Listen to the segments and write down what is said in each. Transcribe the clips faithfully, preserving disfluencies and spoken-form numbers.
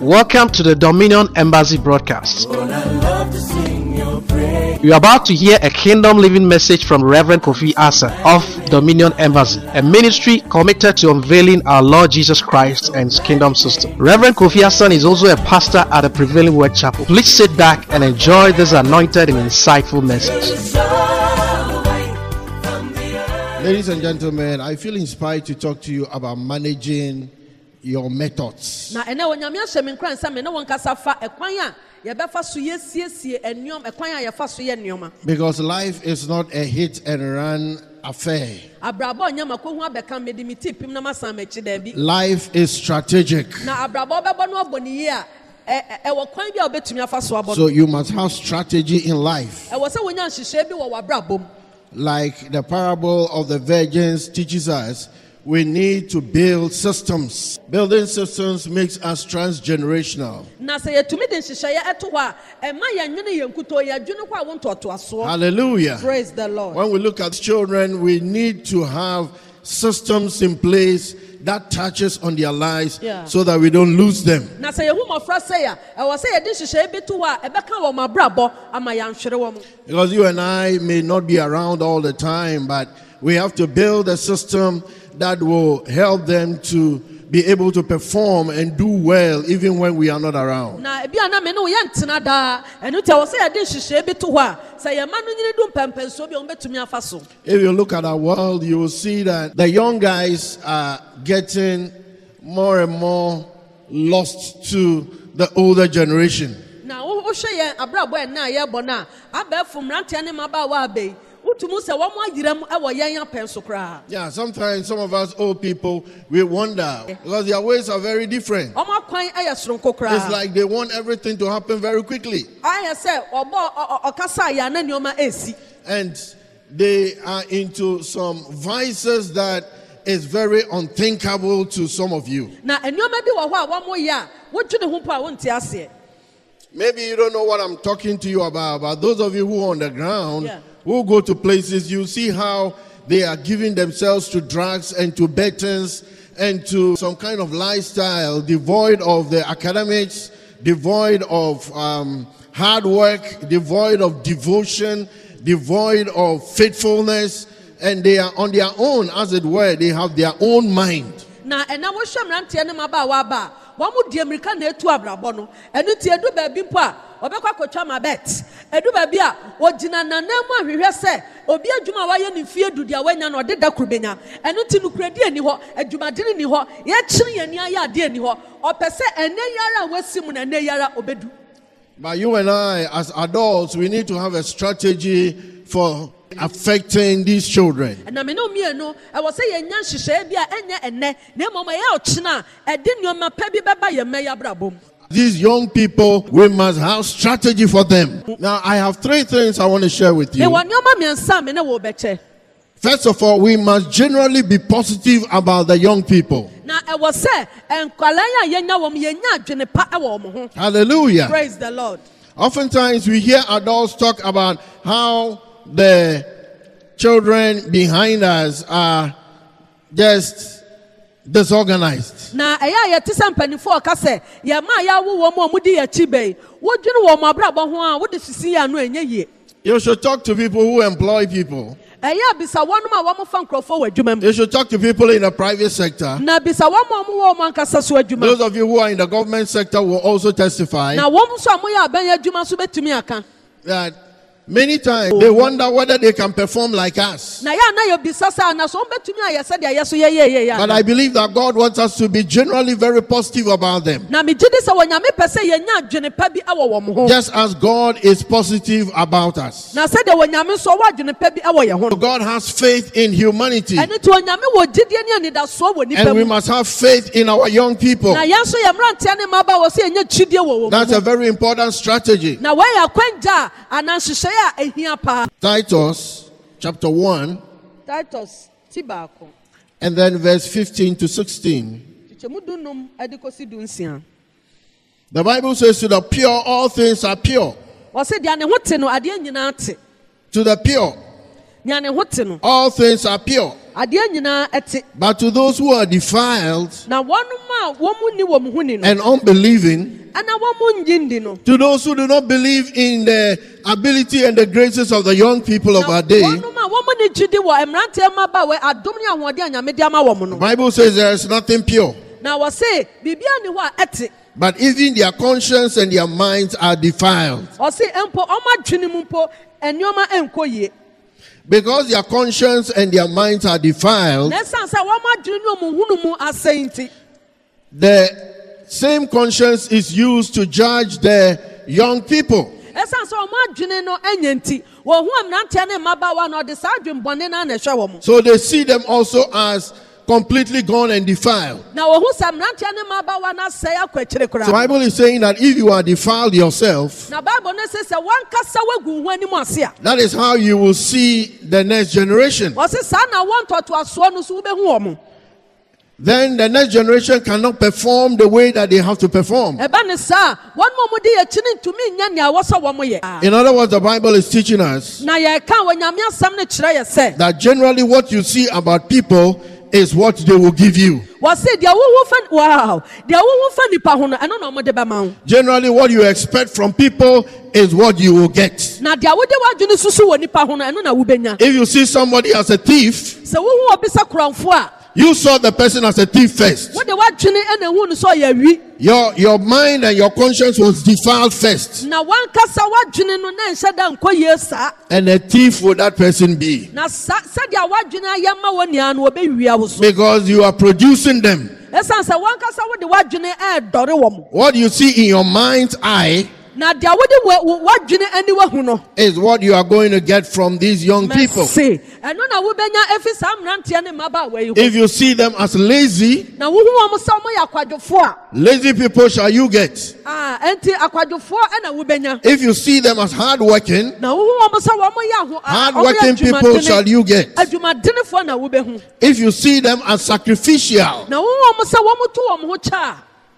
Welcome to the Dominion Embassy broadcast. You are about to hear a kingdom living message from Reverend Kofi Asa of Dominion Embassy, a ministry committed to unveiling our Lord Jesus Christ and His kingdom system. Reverend Kofi Asa is also a pastor at the Prevailing Word Chapel. Please sit back and enjoy this anointed and insightful message. Ladies and gentlemen, I feel inspired to talk to you about managing your methods. Because life is not a hit and run affair. Life is strategic. So you must have strategy in life. Like the parable of the virgins teaches us, we need to build systems. Building systems makes us transgenerational. Hallelujah. Praise the Lord. When we look at children, we need to have systems in place that touches on their lives, yeah, so that we don't lose them. Because you and I may not be around all the time, but we have to build a system that will help them to be able to perform and do well even when we are not around. If you look at our world, you will see that the young guys are getting more and more lost to the older generation. Yeah, sometimes some of us old people, we wonder because their ways are very different. It's like they want everything to happen very quickly. And they are into some vices that is very unthinkable to some of you. Maybe you don't know what I'm talking to you about, but those of you who are on the ground, yeah, who go to places, you see how they are giving themselves to drugs and to bettings and to some kind of lifestyle devoid of the academics, devoid of um, hard work, devoid of devotion, devoid of faithfulness, and they are on their own, as it were. They have their own mind. Wamu di America na etu abrabo no enu ti edu ba bi mpo a obekwa kwatwa ma bet edu ba bi a ogina nanam ahwehwe se obi adwuma wa ye ne fie du dia wanya no de da kurubenya enu ti nukuredi ani ho adwumadini ni ho ye kiri yani aya ade ani ho opese ene yara wasimu na ene yara obedu. But you and I as adults, we need to have a strategy for affecting these children. These young people, we must have strategy for them. Now, I have three things I want to share with you. First of all, we must generally be positive about the young people. Hallelujah. Praise the Lord. Oftentimes, we hear adults talk about how the children behind us are just disorganized. You should talk to people who employ people. You should talk to people in the private sector. Those of you who are in the government sector will also testify that many times they wonder whether they can perform like us. But I believe that God wants us to be generally very positive about them. Just as God is positive about us. God has faith in humanity. And we must have faith in our young people. That's a very important strategy. Titus chapter one, and then verse fifteen to sixteen. The Bible says, to the pure all things are pure. To the pure all things are pure. But to those who are defiled na wɔnom a wɔn ni wɔn ho ni no and unbelieving, ɛna wɔn ngye ndi no to those who do not believe in the ability and the graces of the young people of na our day, wɔnom a wɔn ni gyidi wɔ mmeranteɛ mmabaawa adom ne ahoɔden a Nyame de ama wɔn the no Bible says there is nothing pure. na wɔse biribiara ni hɔ a ɛte But even their conscience and their minds are defiled. ɔse mpo ɔmo adwene mu mpo nneɛma nkɔ yie Because their conscience and their minds are defiled, na ɛsan sɛ wɔn adwene ne wɔn hunu mu asɛn nti the same conscience is used to judge the young people. ɛsan sɛ wɔn adwene no ɛnyɛ nti wɔn ho mmeranteɛ ne mmabaawa na ɔde saa adwene na na ɛhwɛ wɔn. So they see them also as completely gone and defiled. na wɔn ho sɛ mmeranteɛ ne mmabaawa na asɛe akɔ akyire koraa. So the Bible is saying that if you are defiled yourself, na Bible ne sɛ sɛ wɔnkasa wagu ho anim ase a that is how you will see the next generation. ɔse saa na wɔn ntɔtoasoɔ no so wobɛhu wɔn. Then the next generation cannot perform the way that they have to perform. ɛba ne saa wɔn mu a wɔde akyi ne ntumi nyɛ nea wɔsɛ wɔn yɛ. In other words, the Bible is teaching us na yɛka wɔ Nyame asɛm no kyerɛ yɛ sɛ that generally what you see about people is what they will give you. wɔse deɛ wohu fa wow deɛ wohu fa nipa ho no ɛno na wɔde bɛma wo. Generally what you expect from people is what you will get. na deɛ wode w'adwene susu wɔ nipa ho no ɛno na wobɛnya. If you see somebody as a thief, sɛ wohu obi sɛ korɔmfo a you saw the person as a thief first. wode w'adwene ɛna ehu no sɛ ɔyɛ awi. Your, your mind and your conscience was defiled first. na wankasa w'adwene no na nhyɛ da nkɔ yie saa. And a thief would that person be? na sa sɛdeɛ w'adwene ayɛ ma wɔ nea no wɔbɛwia wo so. Because you are producing them. ɛsiane sɛ wankasa wode w'adwene ɛɛdɔre wɔn. What you see in your mind's eye na deɛ wode wɔ- wɔ- w'adwene ani wahu no. is what you are going to get from these young people. Mercy. ɛno na wobɛnya efi saa mmeranteɛ ne mmabaawa yi ho. If you see them as lazy, na wohu wɔn sɛ wɔyɛ akwadwofoɔ a lazy people shall you get. ah enti akwadwofoɔ ɛna wobɛnya. If you see them as hardworking, na wohu wɔn sɛ wɔyɛ aho ah, wɔyɛ hardworking people shall adwumadene you get. adwumadenefoɔ na wobɛhu. If you see them as sacrificial, na wohu wɔn sɛ wɔn to wɔn ho kyɛ a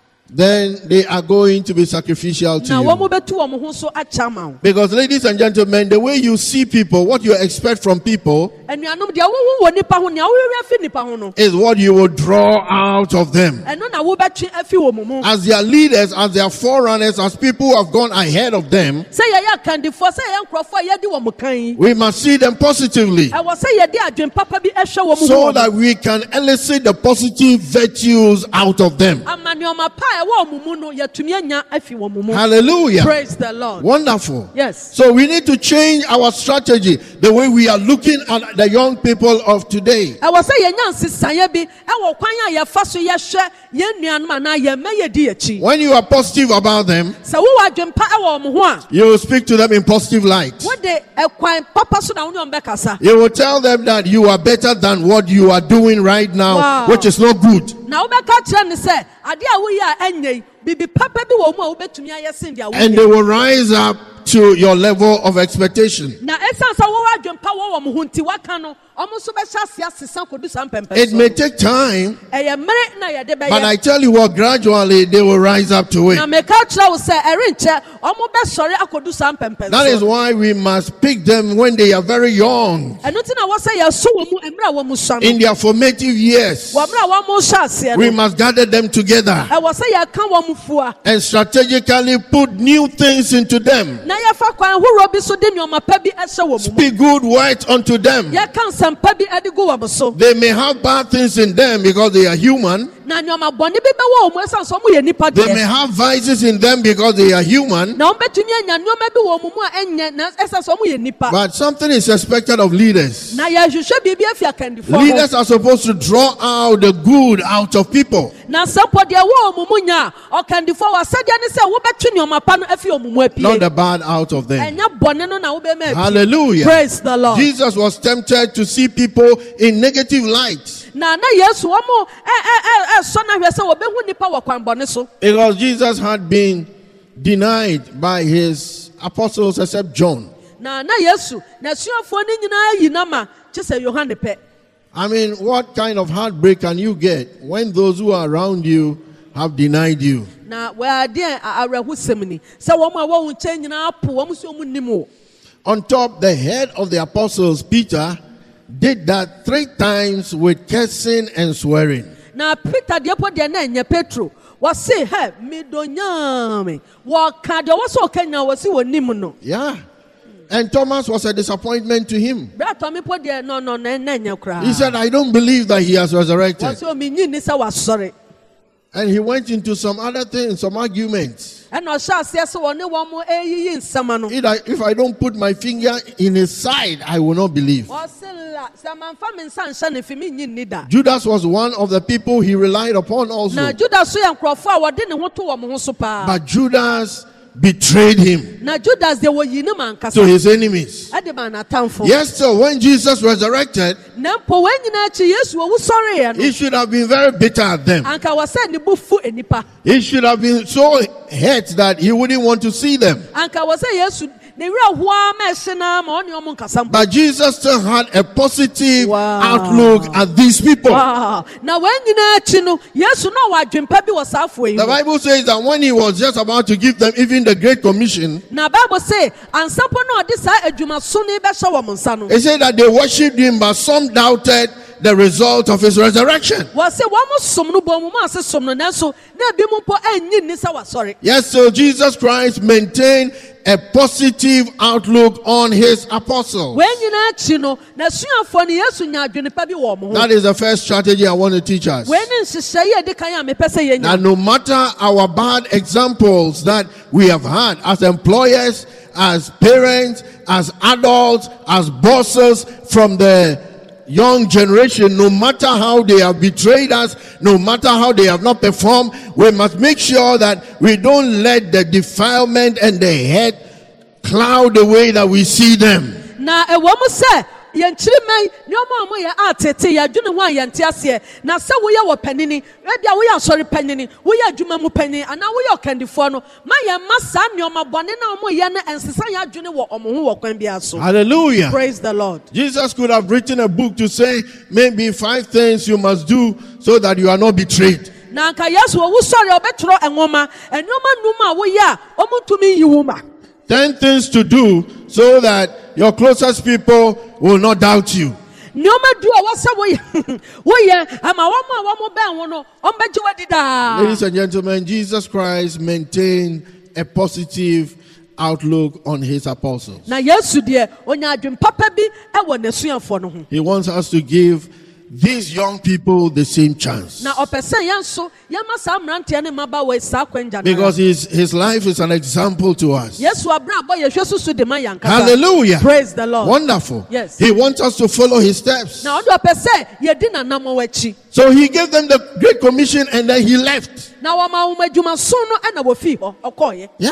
then they are going to be sacrificial to na you. wɔn bɛtu wɔn ho so akyɛ ama wo. Because, ladies and gentlemen, the way you see people, what you expect from people, anuanom deɛ wohu wɔ nipa ho nea wohwehwɛ fi nipa ho no is what you will draw out of them. ɛno na wobɛtwe afi wɔn mu. As their leaders, as their forerunners, as people who have gone ahead of them, sɛ yɛyɛ akandifoɔ sɛ yɛyɛ nkurɔfoɔ a yɛdi wɔn kan yi we must see them positively ɛwɔ sɛ yɛde adwene papa bi ɛhwɛ wɔn mu so ho that we can elicit the positive virtues out of them. ama nneɛma pa a ɛwɔ wɔn mu no yɛtumi anya afi wɔn mu. Hallelujah. Praise the Lord. Wonderful. Yes. So we need to change our strategy, the way we are looking at the young people of today. ɛwɔ sɛ yɛnya nsesaeɛ bi ɛwɔ kwan a yɛfa so yɛhwɛ yɛn nuanom anaa yɛmma yɛdi akyi. When you are positive about them, sɛ wowɔ adwene pa ɛwɔ wɔn ho a you will speak to them in positive light. wode ɛkwan papa so na wo ne wɔn bɛkasa. You will tell them that you are better than what you are doing right now, Wow. which is not good. na wobɛka kyerɛ ne sɛ adeɛ a woyɛ a ɛnyɛ yi bibi papa bi wɔ mu a wobɛtumi ayɛ sen deɛ And woyɛ. they will rise up to your level of expectation. na ɛsiane sɛ wowɔ adwene pa wɔ wɔn ho nti waka no ɔmo nso bɛhyɛ ase asesa kɔdu saa mpɛmpɛ It so. may take time, ɛyɛ mmere na yɛde but I bɛyɛ. tell you what, gradually they will rise up to na it. meka kyerɛ wo sɛ ɛrenkyɛ ɔmo bɛsɔre akɔdu saa mpɛmpɛ That is so. why we must pick them when they are very young, ɛno nti na wɔsɛ yɛso wɔ mu mmerɛ a wɔ mu sua no. in their formative years. wɔ mmerɛ a wɔn mo hyɛ aseɛ We no. must gather them together ɛwɔ sɛ yɛka wɔn mo fua. and strategically put new things into them. na yɛfa kwan ahorow bi so de nneɛma pa bi ɛhyɛ wɔn mu. Speak good words unto them. yɛka nsɛmpa bi ɛde gu wɔn so. They may have bad things in them because they are human. na nneɛma bɔne bi bɛwɔ wɔn mu ɛsiane sɛ wɔn yɛ nipa They may deɛ. have vices in them because they are human. na wɔn bɛtumi anya nneɛma bi wɔ wɔn mu a ɛnyɛ na ɛsiane sɛ wɔn yɛ nipa. But something is expected of leaders. na yɛhwehwɛ biribi afi akandifoɔ Leaders hɔ. are supposed to draw out the good out of people. na sɛ mpo deɛ ɛwɔ wɔn mu nya a ɔkandifoɔ wɔ asɛdeɛ ne sɛ wɔbɛtwe nneɛma pa no afi wɔn mu Not apie. the bad out of them. ɛnyɛ bɔne no na wobɛma apie. Hallelujah. Praise the Lord. Jesus was tempted to see people in negative light na na yesu wɔn mo ɛ ɛ ɛ ɛsɔ na hwɛ sɛ wɔbɛhu nipa wɔ kwan bɔne so. because Jesus had been denied by his apostles except John. na na yesu na suafoɔ ne nyinaa yi nama kye sɛ yohane pɛ. I mean, what kind of heartbreak can you get when those who are around you have denied you? na wɔadeɛ awerɛhosɛm ni sɛ wɔn a wɔwɔ nkyɛn nyinaa po wɔn nso wɔn nim o. On top, the head of the apostles, Peter, did that three times with cursing and swearing. Na Peter deɛ po deɛ na ɛnyɛ Petro. Wɔse hɛ midonyame. Wɔka deɛ wɔsɔ Kenya wɔsi wɔ nim no. Yeah. And Thomas was a disappointment to him. Bra Tommy po deɛ no no na ɛnyɛ kra. He said, I don't believe that he has resurrected. Wɔse o mi nyi ni sɛ wasɔre. And he went into some other things, some arguments. Ɛna ɔhyɛ aseɛ sɛ wɔne wɔn mo eyiyi nsɛm no. If I, if I don't put my finger in his side, I will not believe. Wɔse la sɛ manfa mi nsa nhyɛ ne fi mi nyi ni da. Judas was one of the people he relied upon also. Na Judas so yɛ nkurɔfo a wɔde ne ho to wɔn ho so paa. But Judas betrayed him Na Judas de wɔyi ne ma nkasa. to his enemies. Ɛde ma n'atamfo. Yes, so when Jesus resurrected, Na mpo wɔn nyinaa akyi Yesu owu sɔre yɛ no. he should have been very bitter at them. Anka wɔsɛ ne bu fu enipa. He should have been so hurt that he wouldn't want to see them. Anka wɔsɛ Yesu ne wura hoa ma ɛhyɛ na ma ɔne ɔmo nkasa mpo. But Jesus still had a positive Wow. outlook at these people. Wow. Na wɔn nyinaa akyi no Yesu na ɔwɔ adwempa bi wɔ saa afɔ yi The mu. Bible says that when he was just about to give them even the Great Commission, Na Bible say ansapo na ɔde saa adwumaso ne bɛhyɛ wɔn nsa no. it said that they worshipped him, but some doubted the result of his resurrection. Wɔsɛ wɔn mo som no bɔ mu mo ase som no nanso na ebi mu mpo ɛnyi ni sɛ wasɔre. Yes, so Jesus Christ maintained a positive outlook on his apostles. Wɔn nyinaa akyi no na suafoɔ ne Yesu nya adwenipa bi wɔ ɔmo ho. That is the first strategy I want to teach us. Wɔn ne nhyehyɛ yi a edi kan a mepɛ sɛ yɛn That nya. no matter our bad examples that we have had as employers, as parents, as adults, as bosses from the young generation, no matter how they have betrayed us, no matter how they have not performed, we must make sure that we don't let the defilement and the hate cloud the way that we see them. Na ɛwɔ mu sɛ yɛn kyiriman nneɛma a wɔyɛ atete yɛadwene ho a yɛnte aseɛ na sɛ woyɛ wɔ panini ebi a woyɛ asɔre panini woyɛ adwuma mu panini anaa woyɛ ɔkandifoɔ no ma yɛn mma saa nneɛma bɔne na wɔyɛ no ɛnsesa yɛn adwene wɔ ɔmo ho wɔ kwan biara so. Hallelujah. Praise the Lord. Jesus could have written a book to say maybe five things you must do so that you are not betrayed. Na anka Yesu owu sɔre ɔbɛtwerɛ nwoma nneɛma num a woyɛ a ɔmo ntumi yi wo ma. Ten things to do so that your closest people will not doubt you. Nneɛma du a wɔsɛ woyɛ woyɛ ama wɔn a wɔn bɛn ho no wɔn bɛgye wadi daa. Ladies and gentlemen, Jesus Christ maintained a positive outlook on his apostles. Na Yesu deɛ onya adwene papa bi ɛwɔ n'asuafoɔ no ho. He wants us to give these young people the same chance. Na ɔpɛ sɛ yɛn nso yɛma saa mmeranteɛ ne mmabaawa yi saa kwanya no. Because his, his life is an example to us. Yesu abrabɔ yɛhwɛ susu de ma yɛn kasa. Hallelujah. Praise the Lord. Wonderful. Yes. He wants us to follow his steps. Na ɔde ɔpɛ sɛ yɛdi n'anam wɔ akyi. So he gave them the Great Commission and then he left. Na wɔma wɔn adwumaso no ɛna wɔfii hɔ ɔkɔɔyɛ. Yeah.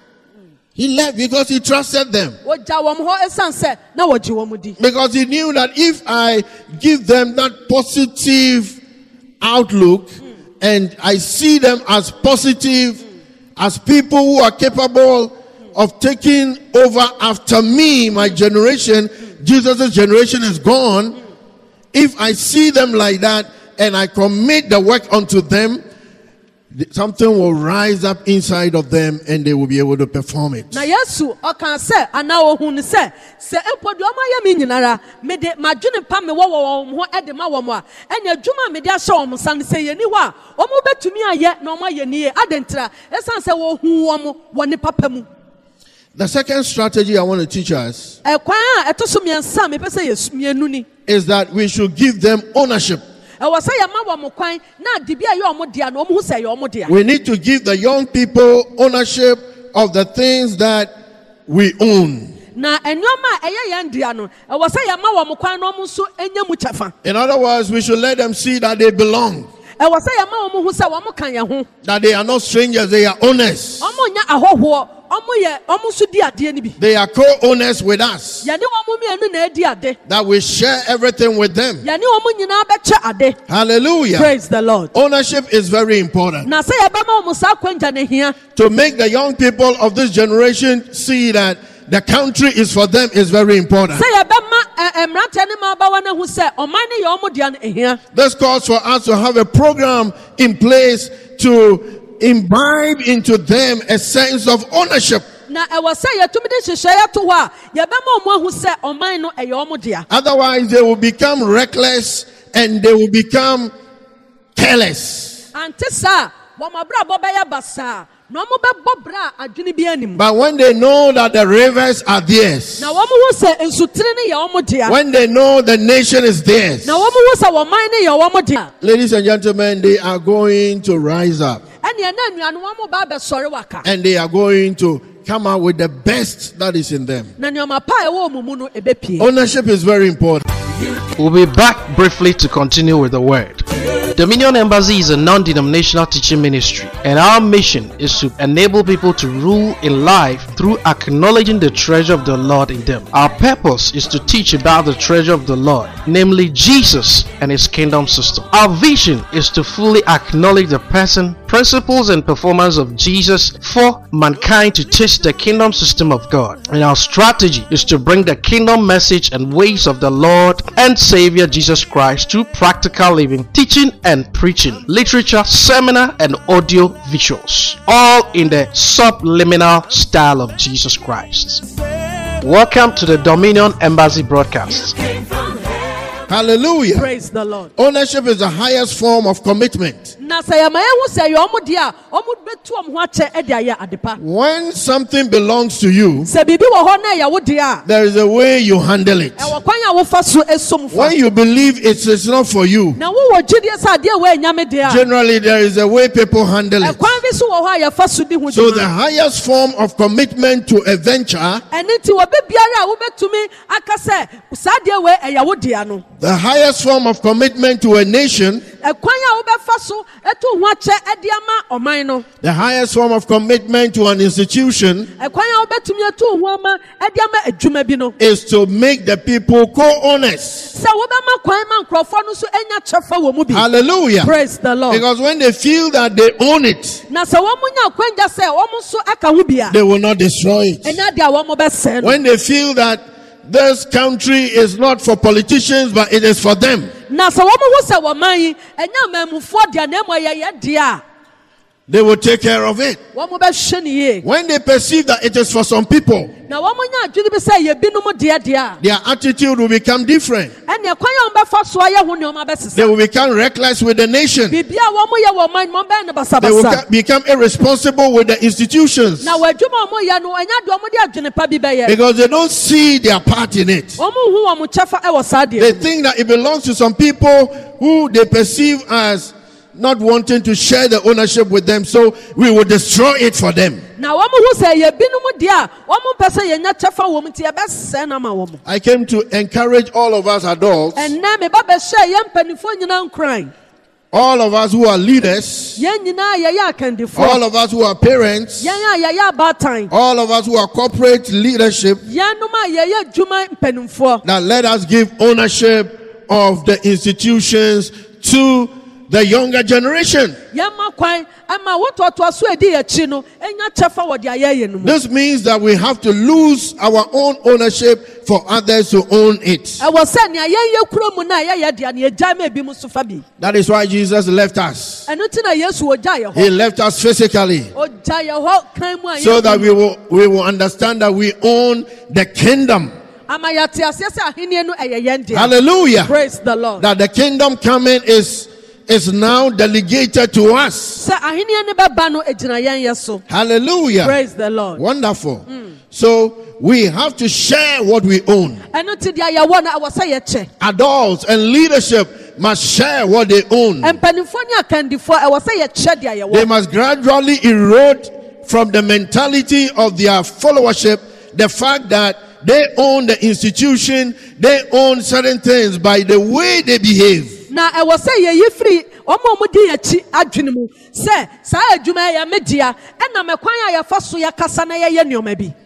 He left because he trusted them. Wɔgya wɔn hɔ ɛsan sɛ na wɔgye wɔn di. Because he knew that if I give them that positive outlook mm. and I see them as positive, mm. as people who are capable mm. of taking over after me, my generation, mm. Jesus' generation is gone. Mm. If I see them like that and I commit the work unto them, something will rise up inside of them and they will be able to perform it. Na Yesu ɔka sɛ ana ohun ne sɛ sɛ empo de ɔmo ayɛ me nyinara me de madwene pa me wɔ wɔn ho ɛde ma wɔn a ɛna adwuma me de ahyɛ wɔn nsa ne sɛ yɛni hɔ a ɔmo betumi ayɛ na ɔmo ayɛ nie adentra ɛsan sɛ wɔhu wɔn wɔ ne papa mu. The second strategy I want to teach us ɛkwan a ɛto so mmiɛnsa me pɛ sɛ yɛ mienu ni. is that we should give them ownership. ɛwɔ sɛ yɛma wɔn kwan na ade bi a ɛyɛ ɔmo dea na ɔmo ho sɛ ɛyɛ ɔmo dea. We need to give the young people ownership of the things that we own. Na nneɛma a ɛyɛ yɛn dea no ɛwɔ sɛ yɛma wɔn kwan na ɔmo nso enya mu kyɛfa. In other words, we should let them see that they belong. ɛwɔ sɛ yɛma wɔn ho sɛ wɔn ka yɛn ho. That they are not strangers, they are owners. ɔmo nya ahɔhoɔ ɔmo yɛ ɔmo nso di adeɛ ni bi. They are co-owners with us. yɛne wɔn mmienu na edi ade. That we share everything with them. yɛne wɔn nyinaa bɛkyɛ ade. Hallelujah. Praise the Lord. Ownership is very important. na sɛ yɛbɛma wɔn saa kwanja ne hia. To make the young people of this generation see that the country is for them is very important. sɛ yɛbɛma ɛ mmeranteɛ ne mmabaawa ne ho sɛ ɔman ne yɛ ɔmo dea no ehia. This calls for us to have a program in place to imbibe into them a sense of ownership. na Na ɛwɔ sɛ yɛtumi de hyehyɛeɛ to hɔ a yɛbɛma ɔmo ahu sɛ ɔman no ɛyɛ ɔmo dea. Otherwise, they will become reckless and they will become careless. Ante saa wɔn abrabɔ bɛyɛ basaa na ɔmo bɛbɔ bra a adwene bi anim. But when they know that the rivers are theirs, Na wɔn hu sɛ nsutiri ne yɛ ɔmo dea. when they know the nation is theirs, Na wɔn hu sɛ wɔn man ne yɛ ɔmo dea. ladies and gentlemen, they are going to rise up Ɛnea na nnuanu wɔn ba abɛsɔre waka. and they are going to come out with the best that is in them. Na nneɛma pa a ɛwɔ ɔmo mu no ebepie. Ownership is very important. We'll be back briefly to continue with the word. Dominion Embassy is a non-denominational teaching ministry, and our mission is to enable people to rule in life through acknowledging the treasure of the Lord in them. Our purpose is to teach about the treasure of the Lord, namely Jesus and his kingdom system. Our vision is to fully acknowledge the person, principles, and performance of Jesus for mankind to taste the kingdom system of God. And our strategy is to bring the kingdom message and ways of the Lord and Savior Jesus Christ to practical living, teaching and preaching, literature, seminar, and audio visuals, all in the subliminal style of Jesus Christ. Welcome to the Dominion Embassy broadcast. Hallelujah. Praise the Lord. Ownership is the highest form of commitment. Na sɛ yɛma yɛhu sɛ ɛyɛ ɔmo dea a ɔmo bɛtu ɔmo ho akyɛ ɛde ayɛ adepa. When something belongs to you, Sɛ biribi wɔ hɔ na ɛyɛ wo dea a there is a way you handle it. ɛwɔ kwan a wofa so esom fa. When you believe it is not for you, Na wowɔ gyidie sɛ adeɛ wɔ ɛnyame dea a generally there is a way people handle it. ɛkwan bi so wɔ hɔ a yɛfa so di ho So the dwuma. highest form of commitment to a venture, Ɛne nti wɔ biara a wobɛtumi aka sɛ saa adeɛ wɔ ɛyɛ wo dea no. the highest form of commitment to a nation, Ɛkwan a wobɛfa so ɛto ho akyɛ ɛde ama ɔman no. the highest form of commitment to an institution Ɛkwan a wobɛtumi ato ho ama ɛde ama adwuma bi no. is to make the people co-owners. Sɛ wobɛma kwan ma nkurɔfoɔ no so anya kyɛfa wɔ mu bi. Hallelujah. Praise the Lord. Because when they feel that they own it, Na sɛ wɔn nya kwanja sɛ wɔn nso aka ho bia. they will not destroy it. Ɛnya de a wɔn bɛsɛn no. When they feel that this country is not for politicians but it is for them, Na sɛ wɔn ho sɛ wɔn man yi ɛnya mɛmufoɔ deɛ na emu ɛyɛ yɛ deɛ a they will take care of it. wɔn bɛhwɛ ne yie. When they perceive that it is for some people, Na wɔn nya adwene bi sɛ yɛ binom deɛ deɛ a their attitude will become different. ɛnea kwan a wɔn bɛfa so ayɛ ho nneɛma They bɛsesa. will become reckless with the nation. Biribi a wɔn yɛ wɔ man wɔn bɛyɛ no They will basabasa. ca- become irresponsible with the institutions Na wɔn adwuma a wɔn yɛ no ɛnya de wɔn de adwene pa bi bɛyɛ. because they don't see their part in it. Wɔn hu wɔn kyɛfa ɛwɔ saa They deɛ. think that it belongs to some people who they perceive as not wanting to share the ownership with them, so we will destroy it for them. Na wɔn hu sɛ yɛ binom deɛ a wɔn pɛ sɛ yɛnya kyɛfa wɔ mu ti ɛbɛsɛn na ma wɔn. I came to encourage all of us adults, Ɛnɛ mi ba bɛhyɛ yɛn mpanimfoɔ nyinaa nkran. all of us who are leaders, Yɛn nyinaa yɛyɛ akandifoɔ. all of us who are parents, Yɛn a yɛyɛ abaatan. all of us who are corporate leadership, Yɛnom a yɛyɛ adwuma mpanimfoɔ. that let us give ownership of the institutions to the younger generation. Yɛma kwan ama wotoatoa so edi akyi no enya kyɛfa wɔ deɛ ayɛyɛ no mu. This means that we have to lose our own ownership for others to own it. Ɛwɔ sɛ nea yɛyɛ kuro mu na yɛyɛ deɛ na yɛgyae ma ebi mu so fa bi. That is why Jesus left us. Ɛno nti na Yesu ogya yɛ He hɔ. left us physically Ogya yɛ hɔ kan mu a so yɛn that we will we will understand that we own the kingdom. ama yɛte aseɛ sɛ ahenni no ɛyɛ yɛn deɛ. Hallelujah. Praise the Lord. That the kingdom coming is is now delegated to us. Sɛ ahenni no bɛba no egyina yɛn yɛ so. Hallelujah. Praise the Lord. Wonderful. So we have to share what we own. Ɛno nti deɛ yɛwɔ no ɛwɔ sɛ yɛkyɛ. Adults and leadership must share what they own. Mpanimfoɔ ne akandifoɔ ɛwɔ sɛ yɛkyɛ deɛ They yɛwɔ. must gradually erode from the mentality of their followership the fact that they own the institution, they own certain things by the way they behave. Na ɛwɔ sɛ yɛyi firi wɔn a wɔdi akyi adwene mu sɛ saa adwuma yɛ yɛn dea ɛna mɛkwan a yɛfa so yɛkasa na yɛyɛ nneɛma bi.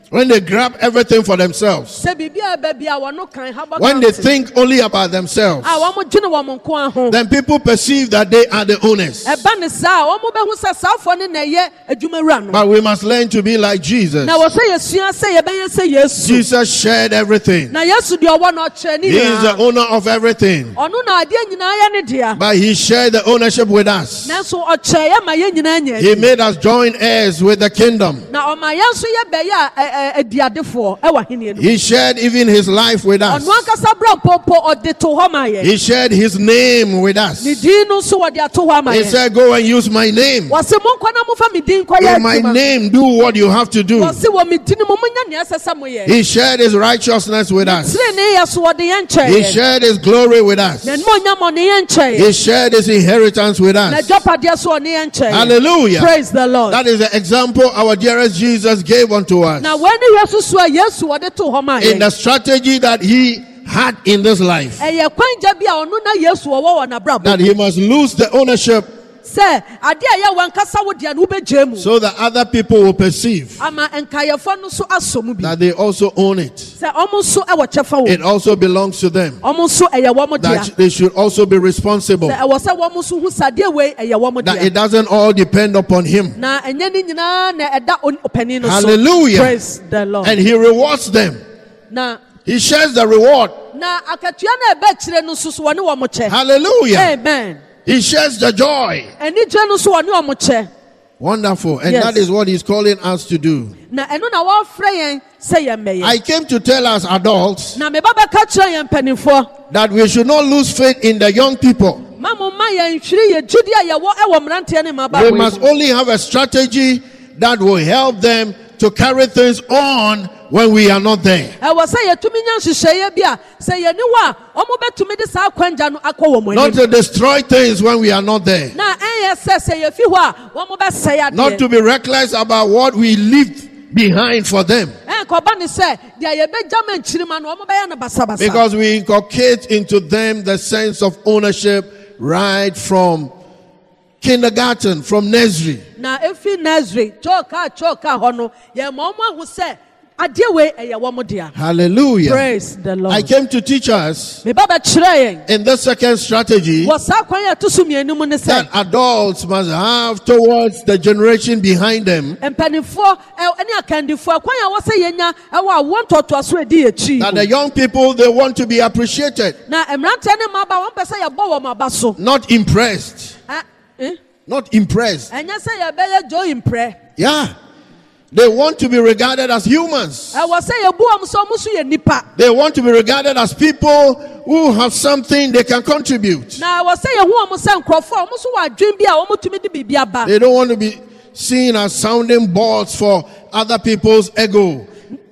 When they grab everything for themselves. sɛ biribi a ɛbɛ bi a wɔn kan ha bɔ When they kan se. think only about themselves. a wɔn gyina wɔn nko ho. Then people perceive that they are the owners. ɛba ne saa wɔn bɛhu sɛ saafo ne na ɛyɛ adwumawura no. But we must learn to be like Jesus. na wɔsɛ yɛsua sɛ yɛbɛyɛ sɛ Yesu. Jesus shared everything. na Yesu deɛ ɔwɔ na ɔkyerɛ ne He is the nyinaa. owner of everything. ɔno na adeɛ nyinaa yɛ ne dea. But he shared the ownership with us. nanso ɔkyerɛ yɛ ma yɛn nyinaa nyɛ. He made us join heirs with the kingdom. na ɔma yɛn nso yɛ bɛyɛ a ɛ- ɛ- adiadefoɔ ɛwɔ ahenni no. He shared even his life with us. ɔno ankasa berɛ mpopo ɔde to hɔ ma yɛn. He shared his name with us. ne din no nso wɔde ato hɔ ama He yɛn. said, go and use my name. wɔse monkɔ na momfa me din nkɔyɛ In my adwuma. name, do what you have to do. wɔse wɔ me din mu monyɛ nea ɛsɛ sɛ moyɛ. He shared his righteousness with us. tenenee yɛ so wɔde yɛn kyɛɛ He yɛn. shared his glory with us. na animuonyam ɔne yɛn kyɛɛ He yɛn. shared his inheritance with na us. agyapadeɛ so ɔne yɛn kyɛɛ yɛn. Hallelujah. Praise the Lord. That is the example our dearest Jesus gave unto us. na wɔne Yesu so a Yesu wɔde to hɔ ma In the yɛn. strategy that he had in this life. ɛyɛ kwangya bi a ɔno na Yesu ɔwɔ wɔ n'abrabɔ. That he must lose the ownership sɛ adeɛ a ɛyɛ wɔn ankasa wo deɛ no wobɛgye mu. so that other people will perceive ama nkayɛfoɔ no nso asɔ mu bi. that they also own it. sɛ ɔmo nso ɛwɔ kyɛfa wɔ. It also belongs to them. ɔmo nso ɛyɛ wɔn dea. That they should also be responsible. sɛ ɛwɔ sɛ wɔn nso hu sadeɛ wei ɛyɛ wɔn That dea. it doesn't all depend upon him. na ɛnyɛ ne nyinaa na ɛda on- ɔpanin no so. Hallelujah. Praise the Lord. And he rewards them. na He shares the reward. na akatua na ɛbɛkyerɛ no nso so wɔne wɔn kyɛ. Hallelujah. amen. He shares the joy. anigye no nso wɔne wɔn kyɛ. Wonderful. And Yes. that is what he's calling us to do. na ɛno na wɔfrɛ yɛn sɛ yɛn bɛyɛ. I came to tell us adults na meba bɛka kyerɛ yɛn mpanimfoɔ. that we should not lose faith in the young people. ma mo ma yɛn hwiri yɛ gyidi a yɛwɔ ɛwɔ mmeranteɛ ne We mmabaawa must yi mu. only have a strategy that will help them to carry things on when we are not there. ɛwɔ sɛ yɛtumi nya nhyehyɛeɛ bi a sɛ yɛni hɔ a ɔmo bɛtumi de saa kwangya no akɔ wɔn Not anim. to destroy things when we are not there. na ɛnyɛ sɛ sɛ yɛfi hɔ a wɔn bɛsɛe Not adeɛ. to be reckless about what we leave behind for them. ɛnkɔba ne sɛ deɛ yɛbɛgya ma nkyirima no ɔmo bɛyɛ no basabasa. Because we inculcate into them the sense of ownership right from kindergarten, from nursery. na efi nursery chɔɔka chɔɔka hɔ no yɛn ma ɔmo ahu sɛ adeɛ wei ɛyɛ wɔn dea. Hallelujah. Praise the Lord. I came to teach us meba bɛkyerɛ yɛn in the second strategy wɔ saa kwan yɛ to so mmienu mu ne that sɛ adults must have towards the generation behind them, mpanimfoɔ ɛ- ɛne akandifoɔ kwan a wɔsɛ yɛnya ɛwɔ awoɔ ntoatoaso a ɛdi yɛkyi that the young people, they want to be appreciated, na mmeranteɛ ne mmabaa wɔn pɛ sɛ yɛbɔ wɔn aba so. not impressed. Ɛ- eh? Not impressed. ɛnyɛ sɛ yɛbɛyɛ jo imprɛ. Yeah. They want to be regarded as humans. ɛwɔ sɛ yɛbu wɔn so ɔmo so yɛ nipa. They want to be regarded as people who have something they can contribute. na ɛwɔ sɛ yɛhu wɔn sɛ nkurɔfoɔ a ɔmo so wɔ adwene bi a ɔmo tumi de biribi aba. They don't want to be seen as sounding boards for other people's ego.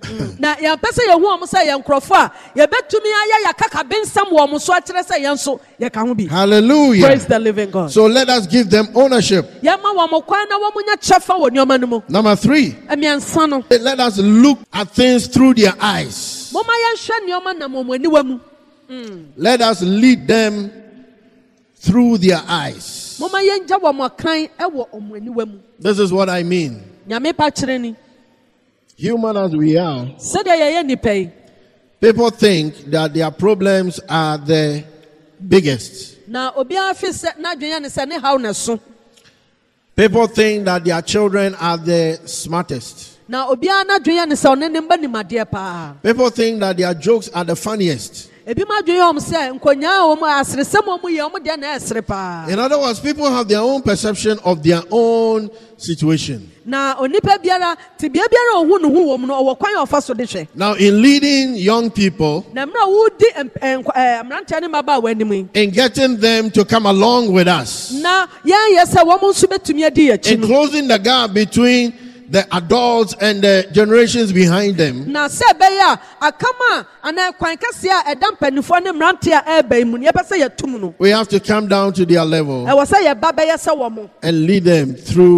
na yɛpɛ sɛ yɛhu wɔn sɛ yɛn nkurɔfoɔ a yɛbɛtumi ayɛ yɛakaka bensɛm wɔ ɔmo so akyerɛ sɛ yɛn nso yɛka ho bi. Hallelujah. Praise the living God. So let us give them ownership. yɛma wɔn kwan na wɔn nya kyɛfa wɔ nneɛma no mu. Number three, ɛmiɛnsa no let us look at things through their eyes. moma yɛnhwɛ nneɛma nam wɔn aniwa mu. Let us lead them through their eyes. moma yɛngya wɔn kan ɛwɔ wɔn aniwa mu. This is what I mean. nyame pa kyerɛ ni. Human as we are, sɛdeɛ yɛyɛ nipa yi. people think that their problems are the biggest. na obiara fi sɛ n'adwene yɛ ne sɛ ne haw na so. People think that their children are the smartest. na obiara n'adwene yɛ ne sɛ ɔne ne mba nimadeɛ paa. People think that their jokes are the funniest. ebi ma adwene yɛ wɔn sɛ nkonyaa a wɔn aseresɛm a wɔn yɛ wɔn deɛ na ɛsere paa. In other words, people have their own perception of their own situation. na onipa biara te bea biara a ohun ne ho wɔ mu no ɔwɔ kwan a ɔfa so de hwɛ. Now, in leading young people, na mmerɛ a wodi ɛm- ɛm- ɛɛ, mmeranteɛ ne mmabaawa anim yi. in getting them to come along with us, na yɛn yɛ sɛ wɔn nso betumi adi akyi in no. closing the gap between the adults and the generations behind them, na sɛ ɛbɛyɛ a akama a anaa kwan kɛseɛ a ɛda mpanimfoɔ ne mmeranteɛ a ɛreba yi mu no yɛpɛ sɛ yɛtum no. we have to come down to their level ɛwɔ sɛ yɛba bɛyɛ sɛ wɔn. and lead them through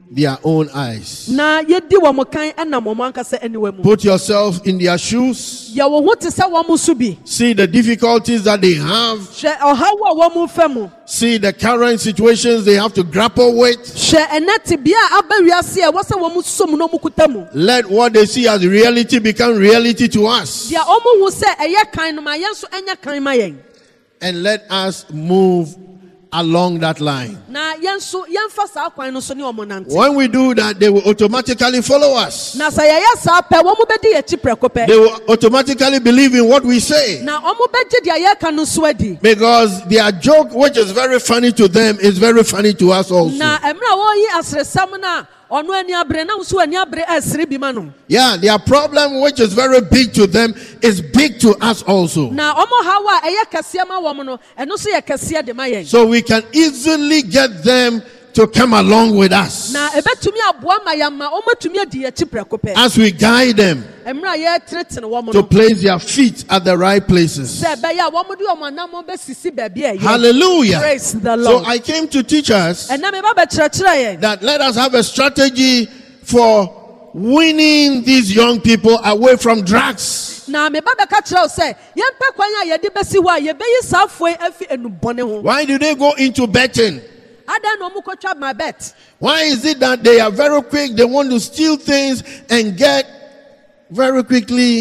their own eyes. Na yedi wɔn kan ɛnam wɔn ankasa aniwa mu. Put yourself in their shoes. Yɛ wɔn ho te sɛ wɔn so bi. See the difficulties that they have. Hwɛ ɔhaw a wɔn fɛ mu. See the current situations they have to grapple with. Hwɛ ɛnɛ tibia a aba wiase a wɔsɛ wɔn som na wɔn kuta mu. Let what they see as reality become reality to us. Deɛ wɔn hu sɛ ɛyɛ kan no ma yɛn nso ɛnyɛ kan ma yɛn. And let us move along that line. Na yɛn nso yɛn fa saa kwan no so ne wɔn nante. When we do that, they will automatically follow us. Na sɛ yɛyɛ saa pɛ wɔn bɛdi yɛn akyi prɛko pɛ. They will automatically believe in what we say. Na wɔn bɛgye deɛ yɛka no so adi. Because their joke, which is very funny to them, is very funny to us also. Na ɛmira wɔyi asresam na ɔno ani abere na nso ani abere ɛsere bi ma no. Yeah, their problem, which is very big to them, is big to us also. Na ɔmo hawa ɛyɛ kɛseɛ ma wɔn no ɛno nso yɛ kɛseɛ de ma yɛn. So we can easily get them to come along with us Na ɛbɛtumi aboa ma yɛn ma ɔmo atumi adi yɛn akyi prɛko pɛ. as we guide them Ɛmira yɛ tenetene wɔn to no. place their feet at the right places. Sɛ ɛbɛyɛ a wɔn de wɔn anam bɛsisi baabi a ɛyɛ. Hallelujah. Praise the So Lord. I came to teach us Ɛnna mi ba bɛkyerɛkyerɛ yɛn. that let us have a strategy for winning these young people away from drugs. Na mi ba bɛka kyerɛ o sɛ yɛn pɛ kwan a yɛde bɛsi hɔ a yɛbɛyi saa afɔ yi afi enubɔne ho. Why do they go into betting? Adan na ɔmo kɔtwa ma bet. Why is it that they are very quick? They want to steal things and get very quickly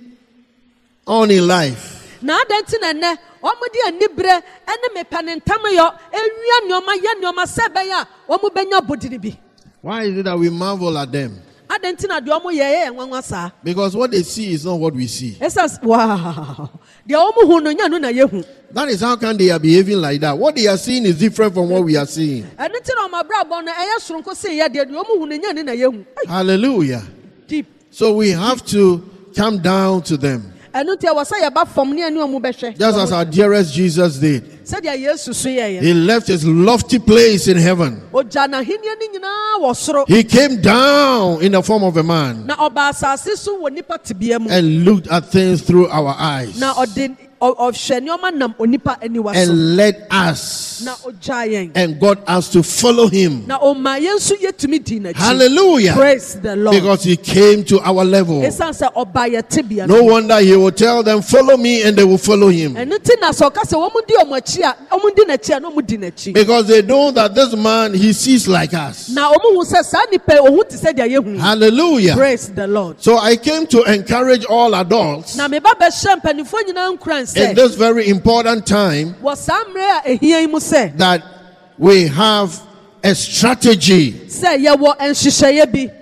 on in life. Na adan ti na nnɛ ɔmo de anibere ɛne mepa ne ntam yɔ ewia nneɛma yɛ nneɛma sɛ ɛbɛyɛ a ɔmo bɛnya bodiri bi. Why is it that we marvel at them? Adan ti na deɛ ɔmo yɛ yɛ nwanwa saa. Because what they see is not what we see. Ɛsɛ wow deɛ ɔmo hu no nya no na yɛ hu. That is how come they are behaving like that. What they are seeing is different from what we are seeing. Ɛno ti na ɔmo abrabɔ no ɛyɛ soronko se yɛ deɛ deɛ ɔmo hu no nya no na yɛ hu. Hallelujah. Deep. So we have to come down to them. Ɛno ti ɛwɔ sɛ yɛba fam ne ɛne ɔmo bɛhwɛ. Just as our dearest Jesus did. Sɛdeɛ Yesu so yɛ yɛ. He left his lofty place in heaven. Ogya n'ahenni ne nyinaa wɔ soro. He came down in the form of a man Na ɔba asase so wɔ nipa tibea mu. and looked at things through our eyes Na ɔde ɔ- ɔhwɛ nneɛma nam onipa aniwa so. and led us Na ɔgya yɛn. and got us to follow him. Na ɔma yɛn nso yɛtumi di n'akyi. Hallelujah. Praise the Lord. Because he came to our level. Esan sɛ ɔba yɛ tibea No no. wonder he will tell them, follow me, and they will follow him. Ɛno ti na sɛ ɔka sɛ wɔn di wɔn akyi a wɔn di n'akyi a na wɔn di n'akyi. Because they know that this man, he sees like us. Na wɔn hu sɛ saa nipa yi ohun ti sɛ deɛ yɛ hu. Hallelujah. Praise the Lord. So I came to encourage all adults Na meba bɛhyɛ mpanimfoɔ nyinaa nkura in nsɛ this very important time wɔ saa mmerɛ a ehia yi mu sɛ that we have a strategy sɛ yɛwɔ nhyehyɛeɛ bi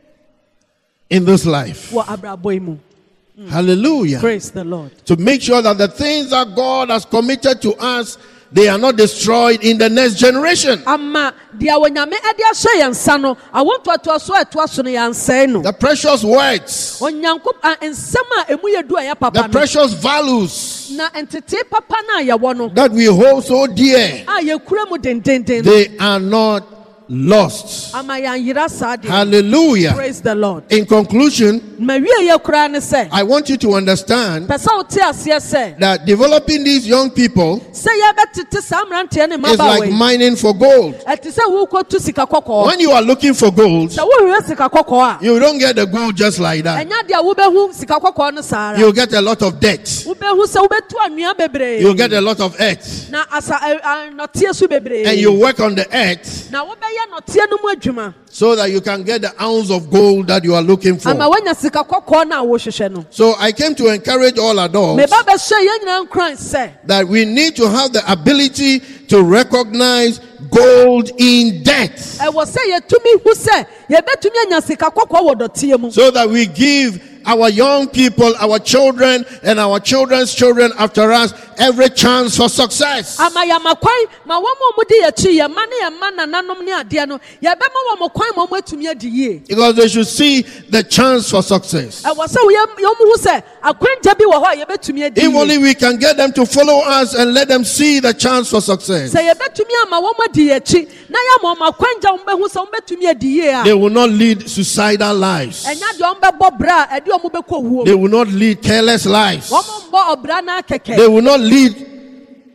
in this life. wɔ abrabɔ yi mu. Hallelujah. Praise the Lord. To make sure that the things that God has committed to us, they are not destroyed in the next generation. Ama deɛ wɔnyame ɛde ahyɛ yɛn nsa no awo ntoatoa so a ɛtoa so no yɛansɛe no. The precious words, Onyankop a nsɛm a emu yɛ du a ɛyɛ the papa no precious values na ntete papa no a yɛwɔ no that we hold so dear, a yɛkura mu dendenden no they are not lost. ama yɛanyera saa deɛ. Hallelujah. Praise the Lord. In conclusion, Ma wie yɛ koraa ne sɛ I want you to understand pɛ sɛ wote aseɛ sɛ that developing these young people sɛ yɛbɛtete saa mmeranteɛ ne is mmabaawa like yi mining for gold. ɛte sɛ wokɔtu sika kɔkɔɔ. When you are looking for gold, Sɛ wohwehwɛ sika kɔkɔɔ a you don't get the gold just like that. ɛnya deɛ wobɛhu sika kɔkɔɔ no saa ara. You get a lot of debt. Wobɛhu sɛ wobɛtu anwea bebree. You get a lot of earth. Na asa ɛ- ɛ- nɔteɛ so bebree. And you work on the earth Na wobɛyɛ nɔteɛ no mu adwuma so that you can get the ounce of gold that you are looking ama for. woanya sika kɔkɔɔ no a wohwehwɛ no. So I came to encourage all adults Meba bɛhyɛ yɛn nyinaa nkuran sɛ that we need to have the ability to recognize gold in debt ɛwɔ sɛ yɛtumi hu sɛ yɛbɛtumi anya sika kɔkɔɔ wɔ dɔteɛ mu. so that we give our young people, our children, and our children's children after us every chance for success. Ama yɛama kwan ma wɔn a wɔdi yɛn akyi yɛn mma ne yɛn mma nananom ne adeɛ no yɛbɛma wɔn kwan ma wɔn atumi adi yie. Because they should see the chance for success. Ɛwɔ sɛ yɛn yɛn hu sɛ akwangya bi wɔ hɔ a yɛbɛtumi adi If yie. only we can get them to follow us and let them see the chance for success, Sɛ yɛbɛtumi ama wɔn adi yɛn akyi na yɛama wɔn akwangya wɔn bɛhu sɛ wɔn bɛtumi adi yie a they will not lead suicidal lives. ɛnya deɛ wɔn bɛbɔ bra a ɛde wɔn bɛkɔ wuo They mu. will not lead careless lives. Wɔn mbɔ ɔbra na kɛkɛ. They will not lead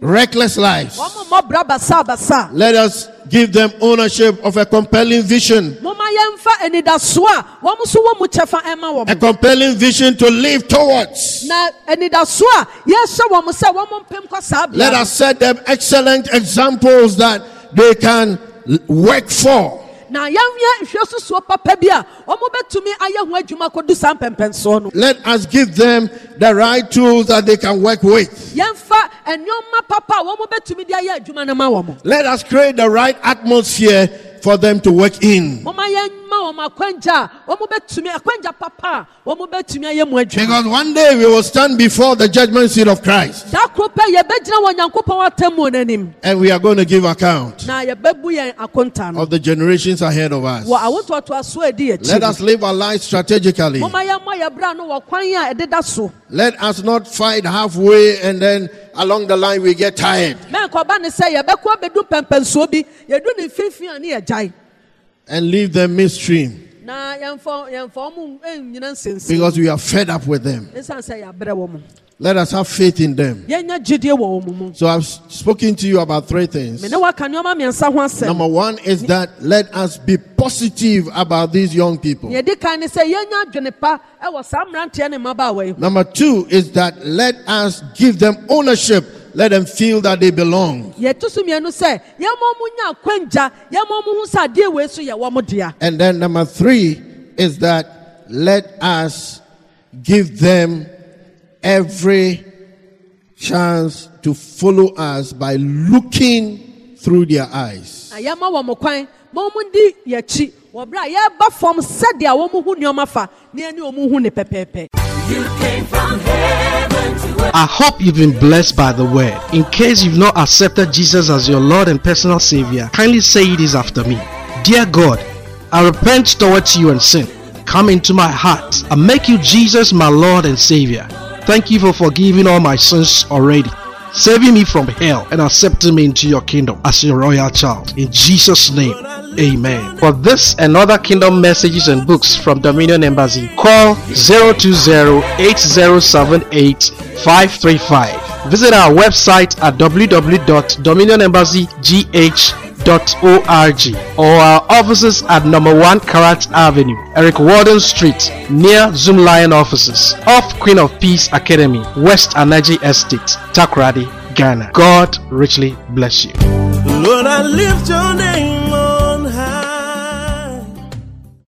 reckless lives. wɔn mo bra basa basa. Let us give them ownership of a compelling vision. Moma yɛmfa anidaso a wɔn nso wɔ mu kyɛfa ɛma A wɔn. compelling vision to live towards. Na anidaso a yɛhyɛ wɔn sɛ wɔn mpem kɔ saa bea. Let us set them excellent examples that they can l- work for. Na yɛnyɛ nhwɛ soso papa bi a wɔn bɛtumi ayɛ ho adwuma kɔdu saa mpɛmpɛnsoɔ no. Let us give them the right tools that they can work with. Yɛmfa nneɛma papa a wɔn bɛtumi de ayɛ adwuma no ma wɔn. Let us create the right atmosphere for them to work in. Moma yɛma wɔn akwangya a wɔn bɛtumi akwangya papa a wɔn bɛtumi ayɛ mu adwuma. Because one day we will stand before the judgment seat of Christ Da koro pɛ yɛbɛgyina wɔ Nyankopɔn atemmuo n'anim and we are going to give account na yɛbɛbu yɛn akonta no of the generations ahead of us. wɔ awotoatoasoɔ a ɛdi akyi. Let us live our lives strategically. Moma yɛmmɔ yɛ bra no wɔ kwan a ɛdeda so. Let us not fight halfway and then along the line we get tired Mɛnkɔba ne sɛ yɛbɛkɔ abɛdu mpɛmpɛnsoɔ bi yɛdu ne mfimfini a ne yɛgyae. and leave them midstream Na yɛmfa yɛmfa wɔn nyina nsensɛn. because we are fed up with them. Ɛsiane sɛ yɛabrɛ wɔn. Let us have faith in them. Yɛnya gyidie wɔ wɔn mu. So I've spoken to you about three things. Me ne waka nneɛma mmiɛnsa ho asɛm. Number one is that let us be positive about these young people. Yɛdi kan ne sɛ yɛnya adwene pa ɛwɔ saa mmeranteɛ ne mmabaawa yi ho. Number two is that let us give them ownership. Let them feel that they belong. Yɛto so mmienu sɛ yɛma ɔmo nya akwangya yɛma ɔmo ho sɛ adeɛ wei so yɛ wɔn dea. And then number three is that let us give them every chance to follow us by looking through their eyes. Na yɛma wɔn kwan ma ɔmo di yɛkyi wɔ bere a yɛreba fam sɛdeɛ wɔn ho nneɛma fa ne ɛne wɔn ho ne pɛpɛɛpɛ. You came from heaven to earth. I hope you've been blessed by the word. In case you've not accepted Jesus as your Lord and personal Savior, kindly say this after me. Dear God, I repent towards you and sin. Come into my heart and make you Jesus my Lord and Savior. Thank you for forgiving all my sins already, saving me from hell and accepting me into your kingdom as your royal child. In Jesus' name, amen. For this and other kingdom messages and books from Dominion Embassy, call zero two zero, eight zero seven eight, five three five. Visit our website at w w w dot dominion embassy g h dot org or our offices at number one Karat Avenue, Eric Warden Street, near Zoom Lion offices, off Queen of Peace Academy, West Anaji Estate, Takoradi, Ghana. God richly bless you. Lord, I lift your name.